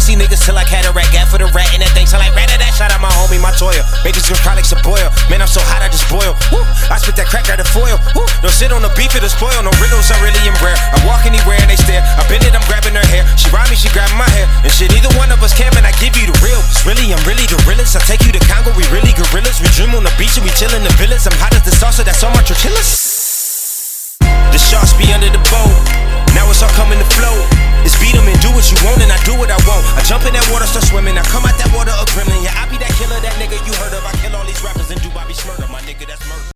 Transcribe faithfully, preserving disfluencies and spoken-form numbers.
see niggas till I cataract. Gat for the rat and that thing sound like rat that. Shout out my homie, my Toya. Baby just cry like boil. Man, I'm so hot, I just boil. Woo. I spit that crack out of foil. Woo. Don't sit on the beef, it'll spoil. No riddles, I really am rare. I walk anywhere and they stare. I bend it, I'm grabbing her hair. She ride me, she grabbing my hair. And shit, either one of us can, man, I give you the real. It's really, I'm really the realest. I take you to Congo, we really gorillas. We dream on the beach and we chill in the villas. I'm hot as the salsa, that's all my tortillas. The sharks be under the boat. Now it's all coming to flow. It's beat 'em and do what you want and I do what I want. I jump in that water, start swimming. I come out that water a gremlin.